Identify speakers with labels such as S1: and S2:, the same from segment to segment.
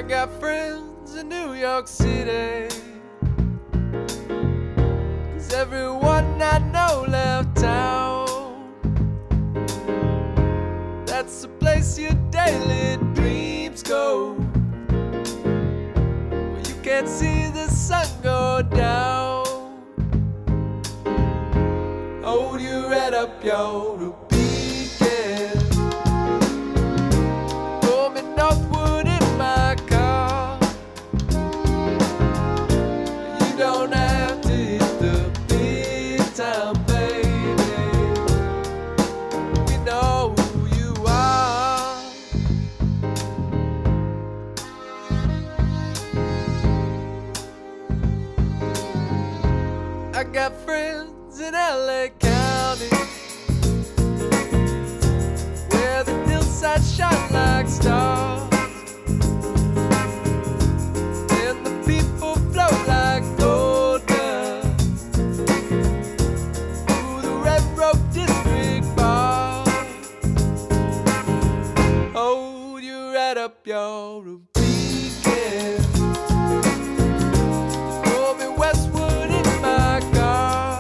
S1: got friends in New York City, 'cause everyone I know left town. That's the place your daily dreams go, where you can't see the sun go down. Hold your head up, your beacon. Pull me northward in my car. You don't have to hit the big time, baby. We know who you are. I got friends in LA County, where the hillsides shine like stars, and the people float like gold dust through the Red Rope District bar. Hold your head up, you're a beacon. Pull me westward in my car.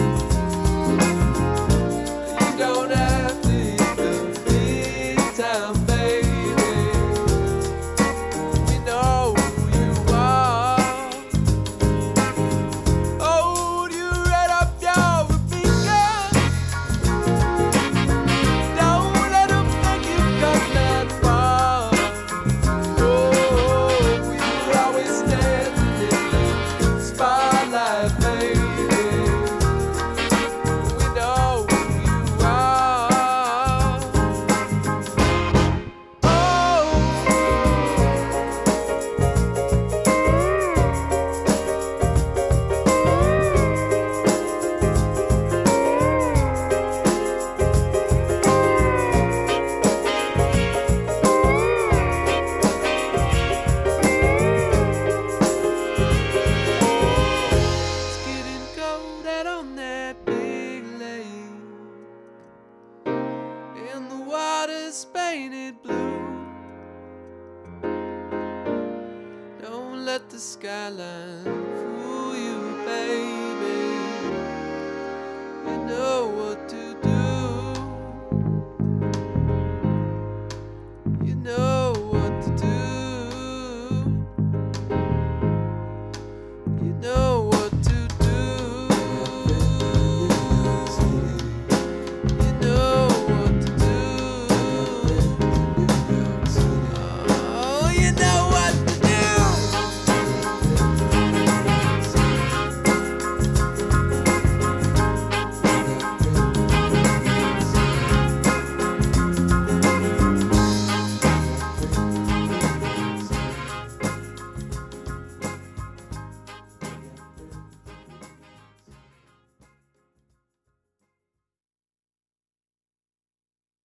S1: You don't have to hit the big time, baby. We know who you are. Hold your head up, you're a beacon. Don't let them make you come that far. Oh, you're always standing in the spotlight, baby. We know who you are. Oh, it's getting cold out on that big lake, and the water's painted blue. Don't let the skyline